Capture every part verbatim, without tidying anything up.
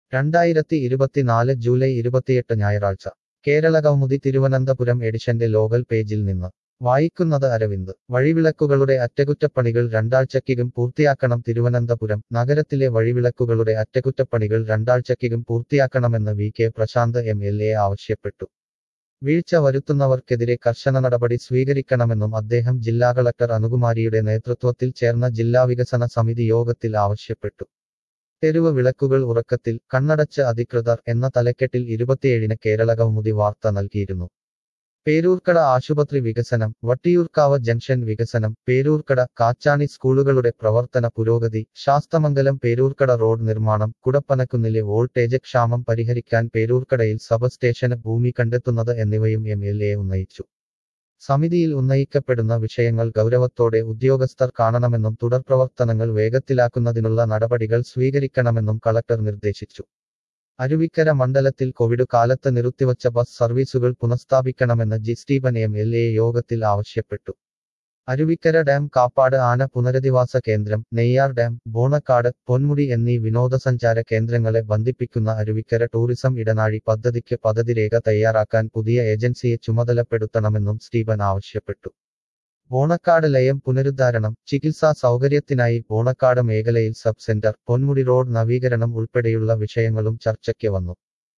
രണ്ടായിരത്തി ഇരുപത്തിനാല് ജൂലൈ ഇരുപത്തിയെട്ട് ഞായറാഴ്ച കേരള കൗമുദി തിരുവനന്തപുരം എഡിഷന്റെ ലോകൽ പേജിൽ നിന്ന് വായിക്കുന്നത് അരവിന്ദ്. വഴിവിളക്കുകളുടെ അറ്റകുറ്റപ്പണികൾ രണ്ടാഴ്ചയ്ക്കകം പൂർത്തിയാക്കണം. തിരുവനന്തപുരം നഗരത്തിലെ വഴിവിളക്കുകളുടെ അറ്റകുറ്റപ്പണികൾ രണ്ടാഴ്ചയ്ക്കകം പൂർത്തിയാക്കണമെന്ന് V K Prashanth M L A ആവശ്യപ്പെട്ടു. വീഴ്ച വരുത്തുന്നവർക്കെതിരെ കർശന നടപടി സ്വീകരിക്കണമെന്നും അദ്ദേഹം ജില്ലാ കളക്ടർ അനുകുമാരിയുടെ നേതൃത്വത്തിൽ ചേർന്ന ജില്ലാ വികസന സമിതി യോഗത്തിൽ ആവശ്യപ്പെട്ടു. തെരുവ് വിളക്കുകൾ ഉറക്കത്തിൽ കണ്ണടച്ച് അധികൃതർ എന്ന തലക്കെട്ടിൽ ഇരുപത്തിയേഴിന് കേരള കൗമുദി വാർത്ത നൽകിയിരുന്നു. പേരൂർക്കട ആശുപത്രി വികസനം, വട്ടിയൂർക്കാവ് ജംഗ്ഷൻ വികസനം, പേരൂർക്കട കാച്ചാണി സ്കൂളുകളുടെ പ്രവർത്തന പുരോഗതി, ശാസ്തമംഗലം പേരൂർക്കട റോഡ് നിർമ്മാണം, കുടപ്പനക്കുന്നിലെ വോൾട്ടേജ് ക്ഷാമം പരിഹരിക്കാൻ പേരൂർക്കടയിൽ സബ് സ്റ്റേഷന് ഭൂമി കണ്ടെത്തുന്നത് എന്നിവയും എം എൽ എ ഉന്നയിച്ചു. സമിതിയിൽ ഉന്നയിക്കപ്പെടുന്ന വിഷയങ്ങൾ ഗൗരവത്തോടെ ഉദ്യോഗസ്ഥർ കാണണമെന്നും തുടർപ്രവർത്തനങ്ങൾ വേഗത്തിലാക്കുന്നതിനുള്ള നടപടികൾ സ്വീകരിക്കണമെന്നും കളക്ടർ നിർദ്ദേശിച്ചു. അരുവിക്കര മണ്ഡലത്തിൽ കോവിഡ് കാലത്ത് നിർത്തിവച്ച ബസ് സർവീസുകൾ പുനഃസ്ഥാപിക്കണമെന്ന് G Stephen M L A യോഗത്തിൽ ആവശ്യപ്പെട്ടു. അരുവിക്കര ഡാം, കാപ്പാട് ആന പുനരധിവാസ കേന്ദ്രം, നെയ്യാർ ഡാം, ബോണക്കാട്, പൊന്മുടി എന്നീ വിനോദസഞ്ചാര കേന്ദ്രങ്ങളെ ബന്ധിപ്പിക്കുന്ന അരുവിക്കര ടൂറിസം ഇടനാഴി പദ്ധതിക്ക് പദ്ധതിരേഖ തയ്യാറാക്കാൻ പുതിയ ഏജൻസിയെ ചുമതലപ്പെടുത്തണമെന്നും സ്റ്റീഫൻ ആവശ്യപ്പെട്ടു. ബോണക്കാട് ലയം പുനരുദ്ധാരണം, ചികിത്സാ സൗകര്യത്തിനായി ബോണക്കാട് മേഖലയിൽ സബ് സെന്റർ, പൊന്മുടി റോഡ് നവീകരണം ഉൾപ്പെടെയുള്ള വിഷയങ്ങളും ചർച്ചയ്ക്ക് വന്നു.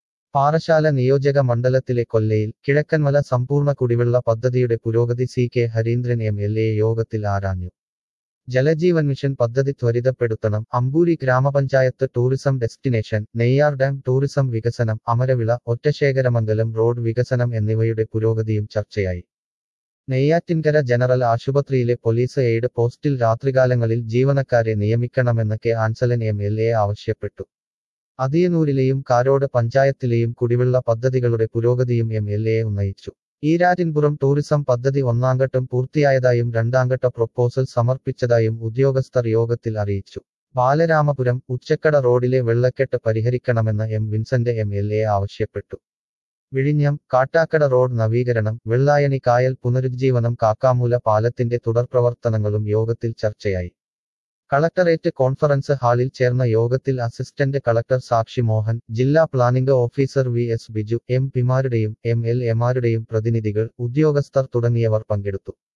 പാറശാല നിയോജക മണ്ഡലത്തിലെ കൊല്ലയിൽ കിഴക്കൻമല സമ്പൂർണ്ണ കുടിവെള്ള പദ്ധതിയുടെ പുരോഗതി C K Harindran M L A യോഗത്തിൽ ആരാഞ്ഞു. ജലജീവൻ മിഷൻ പദ്ധതി ത്വരിതപ്പെടുത്തണം. അമ്പൂരി ഗ്രാമപഞ്ചായത്ത് tourism destination, Neyyar dam tourism വികസനം, അമരവിള ഒറ്റശേഖരമംഗലം റോഡ് വികസനം എന്നിവയുടെ പുരോഗതിയും ചർച്ചയായി. നെയ്യാറ്റിൻകര ജനറൽ ആശുപത്രിയിലെ പോലീസ് എയ്ഡ് പോസ്റ്റിൽ രാത്രികാലങ്ങളിൽ ജീവനക്കാരെ നിയമിക്കണമെന്ന് K Ansalan M L A ആവശ്യപ്പെട്ടു. അതിയന്നൂരിലെയും കാരോട് പഞ്ചായത്തിലെയും കുടിവെള്ള പദ്ധതികളുടെ പുരോഗതിയും എം എൽ എ ഉന്നയിച്ചു. ഈരാറ്റിൻപുറം ടൂറിസം പദ്ധതി ഒന്നാംഘട്ടം പൂർത്തിയായതായും രണ്ടാംഘട്ട പ്രൊപ്പോസൽ സമർപ്പിച്ചതായും ഉദ്യോഗസ്ഥർ യോഗത്തിൽ അറിയിച്ചു. ബാലരാമപുരം ഉച്ചക്കട റോഡിലെ വെള്ളക്കെട്ട് പരിഹരിക്കണമെന്ന് M Vincent M L A ആവശ്യപ്പെട്ടു. വിഴിഞ്ഞം കാട്ടാക്കട റോഡ് നവീകരണം, വെള്ളായണി കായൽ പുനരുജ്ജീവനം, കാക്കാമൂല പാലത്തിന്റെ തുടർപ്രവർത്തനങ്ങളും യോഗത്തിൽ ചർച്ചയായി. കളക്ടറേറ്റ് കോൺഫറൻസ് ഹാളിൽ ചേർന്ന യോഗത്തിൽ അസിസ്റ്റന്റ് കളക്ടർ സാക്ഷി മോഹൻ, ജില്ലാ planning officer V S Biju, M പിമാരുടെയും എം എൽ എമാരുടെയും പ്രതിനിധികൾ, ഉദ്യോഗസ്ഥർ തുടങ്ങിയവർ പങ്കെടുത്തു.